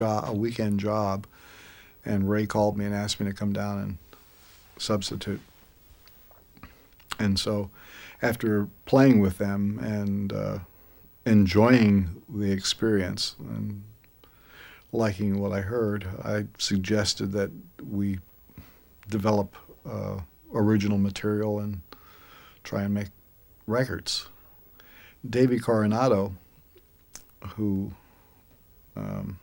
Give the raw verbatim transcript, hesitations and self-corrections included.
jo- a weekend job, and Ray called me and asked me to come down and substitute. And so, after playing with them and uh, enjoying the experience and liking what I heard, I suggested that we develop uh, original material and try and make records. Davy Coronado, who um,